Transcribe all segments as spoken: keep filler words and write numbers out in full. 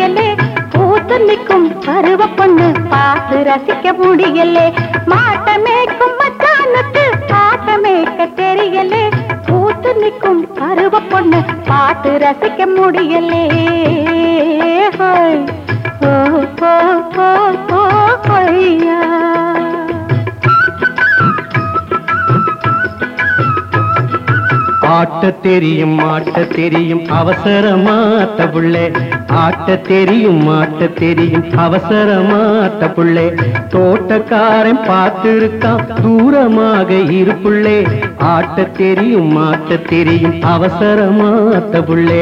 தெரியலே பூத்து நிற்கும் பருவ பொண்ணு பார்த்து ரசிக்க முடியலே மாட்டமேக்கும் மச்சானுக்கு ஆட்டமேக்க தெரியலே பூத்து நிற்கும் பருவ பொண்ணு பார்த்து ரசிக்க முடியலே ஹோய் ஓ ஓ ஓ ஓ ஹோய்யா ஆட்ட தெரியும் ஆட்ட தெரியும் அவசரமாட்ட புள்ளே ஆட்ட தெரியும் ஆட்ட தெரியும் அவசரமாட்ட புள்ளே தோட்டக்காரன் பார்த்திருக்கான் தூரமாக இருப்புள்ளே ஆட்ட தெரியும் ஆட்ட தெரியும் அவசரமாட்ட புள்ளே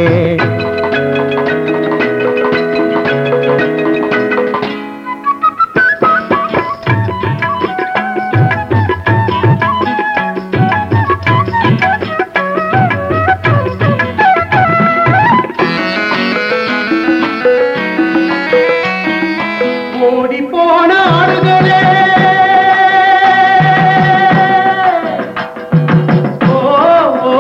ஓடி போன ஆடுகளே ஓ ஓ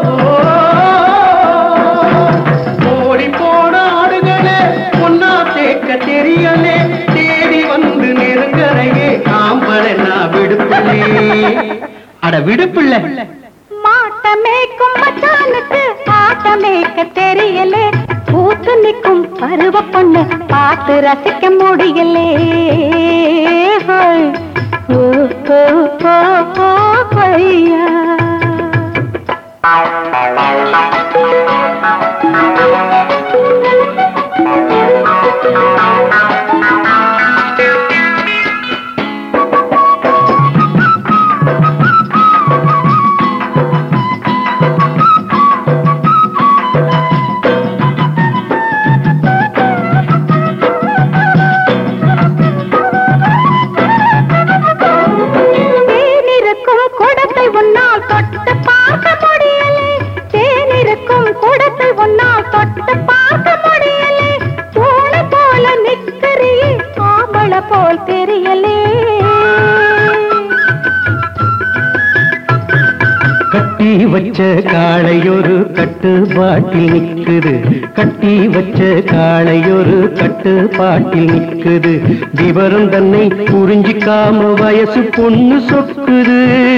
ஓடி போன ஆடுகளே பொன்னா தேக்க தெரியலே தேடி வந்து நெருங்கரையே ஆம்பளனா விடுப்பிள்ளே அட விடுப்பிள்ளை மாட்டமேக்கும் மச்சானுக்கு ஆட்டமேக்க தெரியலே பூத்து நிற்கும் பருவ பொண்ணு பார்த்து ரசிக்க முடியலே ஹோய் ஓ ஓ ஓ ஓ ஹோய்யா போல் தெரியலே கட்டி வச்ச காளையொரு கட்டுப்பாட்டில் நிற்குது கட்டி வச்ச காளையொரு கட்டுப்பாட்டில் நிற்குது விவரம் தன்னை புரிஞ்சிக்காம வயசு பொண்ணு சொக்குது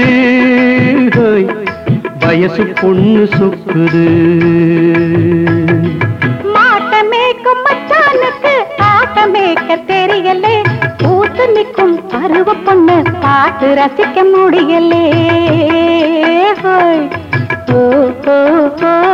வயசு பொண்ணு சொக்குது மாட்டமேக்கும் மச்சானுக்கு ஆட்டமேக்க தெரியலே பூத்து நிற்கும் பருவ பொண்ணு பார்த்து ரசிக்க முடியலே ஹோய் ஓ ஓ ஓ